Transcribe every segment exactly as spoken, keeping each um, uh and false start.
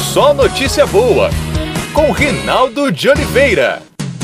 Só Notícia Boa, com Rinaldo de Oliveira.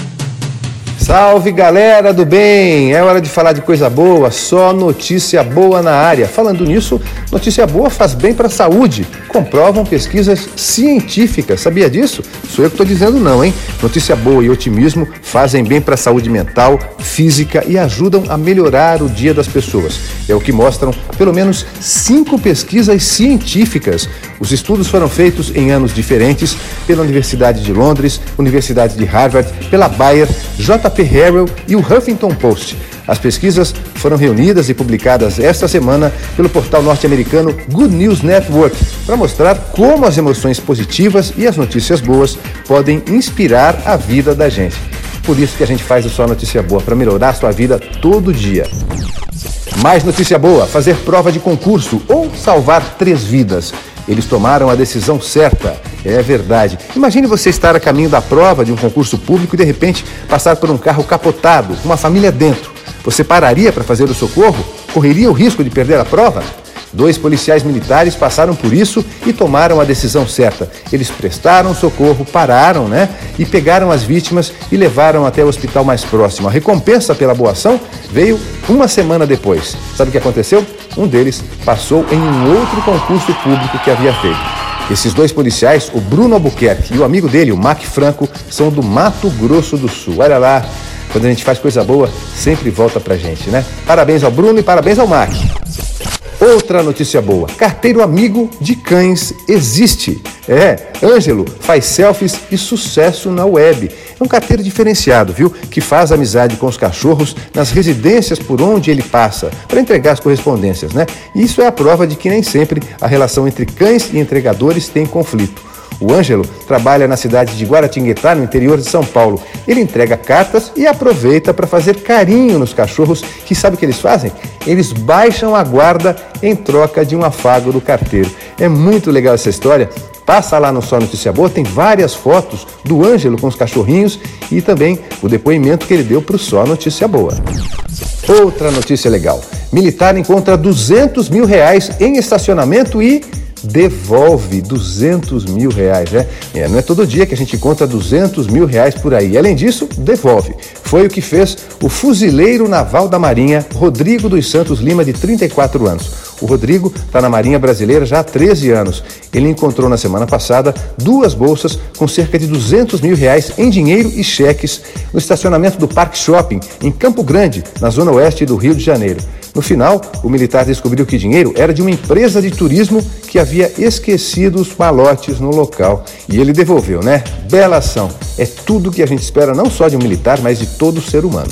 Salve, galera do bem! É hora de falar de coisa boa, só notícia boa na área. Falando nisso, notícia boa faz bem para a saúde. Comprovam pesquisas científicas. Sabia disso? Sou eu que estou dizendo não, hein? Notícia boa e otimismo fazem bem para a saúde mental, física e ajudam a melhorar o dia das pessoas. É o que mostram pelo menos cinco pesquisas científicas. Os estudos foram feitos em anos diferentes pela Universidade de Londres, Universidade de Harvard, pela Bayer, J P Harrell e o Huffington Post. As pesquisas foram reunidas e publicadas esta semana pelo portal norte-americano Good News Network para mostrar como as emoções positivas e as notícias boas podem inspirar a vida da gente. Por isso que a gente faz o Só Notícia Boa, para melhorar a sua vida todo dia. Mais notícia boa, fazer prova de concurso ou salvar três vidas. Eles tomaram a decisão certa, é verdade. Imagine você estar a caminho da prova de um concurso público e de repente passar por um carro capotado, com uma família dentro. Você pararia para fazer o socorro? Correria o risco de perder a prova? Dois policiais militares passaram por isso e tomaram a decisão certa. Eles prestaram socorro, pararam, né? E pegaram as vítimas e levaram até o hospital mais próximo. A recompensa pela boa ação veio uma semana depois. Sabe o que aconteceu? Um deles passou em um outro concurso público que havia feito. Esses dois policiais, o Bruno Albuquerque e o amigo dele, o Mac Franco, são do Mato Grosso do Sul. Olha lá, quando a gente faz coisa boa, sempre volta pra gente, né? Parabéns ao Bruno e parabéns ao Mac. Outra notícia boa, carteiro amigo de cães existe. É, Ângelo faz selfies e sucesso na web. É um carteiro diferenciado, viu? Que faz amizade com os cachorros nas residências por onde ele passa, para entregar as correspondências, né? E isso é a prova de que nem sempre a relação entre cães e entregadores tem conflito. O Ângelo trabalha na cidade de Guaratinguetá, no interior de São Paulo. Ele entrega cartas e aproveita para fazer carinho nos cachorros, que sabe o que eles fazem? Eles baixam a guarda em troca de um afago do carteiro. É muito legal essa história. Passa lá no Só Notícia Boa, tem várias fotos do Ângelo com os cachorrinhos e também o depoimento que ele deu para o Só Notícia Boa. Outra notícia legal. Militar encontra duzentos mil reais em estacionamento e devolve duzentos mil reais, né? É, não é todo dia que a gente encontra duzentos mil reais por aí. Além disso, devolve. Foi o que fez o fuzileiro naval da Marinha, Rodrigo dos Santos Lima, de trinta e quatro anos. O Rodrigo está na Marinha Brasileira já há treze anos. Ele encontrou na semana passada duas bolsas com cerca de duzentos mil reais em dinheiro e cheques no estacionamento do Parque Shopping, em Campo Grande, na zona oeste do Rio de Janeiro. No final, o militar descobriu que o dinheiro era de uma empresa de turismo que havia esquecido os malotes no local. E ele devolveu, né? Bela ação. É tudo que a gente espera não só de um militar, mas de todo ser humano.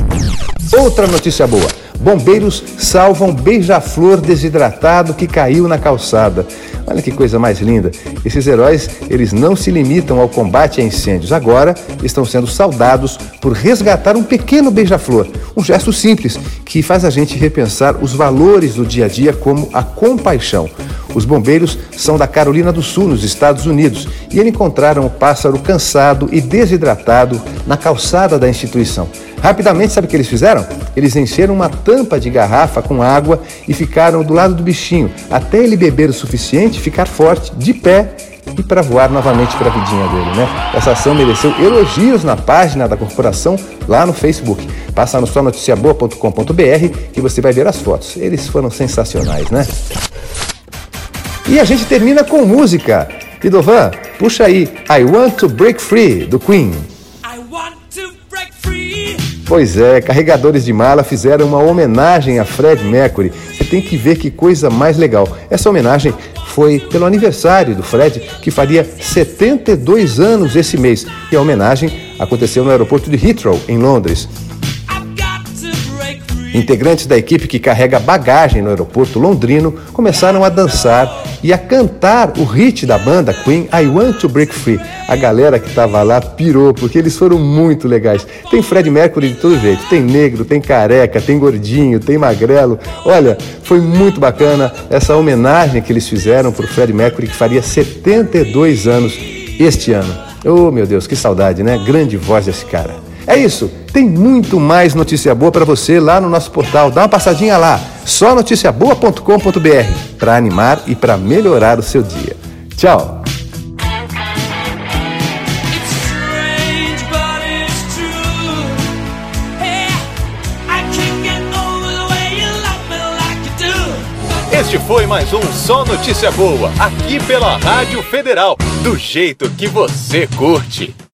Outra notícia boa. Bombeiros salvam beija-flor desidratado que caiu na calçada. Olha que coisa mais linda. Esses heróis, eles não se limitam ao combate a incêndios. Agora, estão sendo saudados por resgatar um pequeno beija-flor. Um gesto simples que faz a gente repensar os valores do dia a dia, como a compaixão. Os bombeiros são da Carolina do Sul, nos Estados Unidos, e eles encontraram o pássaro cansado e desidratado na calçada da instituição. Rapidamente, sabe o que eles fizeram? Eles encheram uma tampa de garrafa com água e ficaram do lado do bichinho, até ele beber o suficiente, ficar forte, de pé e para voar novamente para a vidinha dele, né? Essa ação mereceu elogios na página da corporação lá no Facebook. Passa no só notícia boa ponto com ponto b r que você vai ver as fotos. Eles foram sensacionais, né? E a gente termina com música. Idovan, puxa aí I Want to Break Free, do Queen. I want to break free. Pois é, carregadores de mala fizeram uma homenagem a Fred Mercury. Você tem que ver que coisa mais legal. Essa homenagem foi pelo aniversário do Fred, que faria setenta e dois anos esse mês. E a homenagem aconteceu no aeroporto de Heathrow, em Londres. Integrantes da equipe que carrega bagagem no aeroporto londrino começaram a dançar e a cantar o hit da banda Queen, I Want to Break Free. A galera que estava lá pirou, porque eles foram muito legais. Tem Fred Mercury de todo jeito, tem negro, tem careca, tem gordinho, tem magrelo. Olha, foi muito bacana essa homenagem que eles fizeram para o Fred Mercury, que faria setenta e dois anos este ano. Oh, meu Deus, que saudade, né? Grande voz desse cara. É isso, tem muito mais notícia boa para você lá no nosso portal. Dá uma passadinha lá, só notícia boa ponto com ponto b r, para animar e para melhorar o seu dia. Tchau! Este foi mais um Só Notícia Boa, aqui pela Rádio Federal, do jeito que você curte.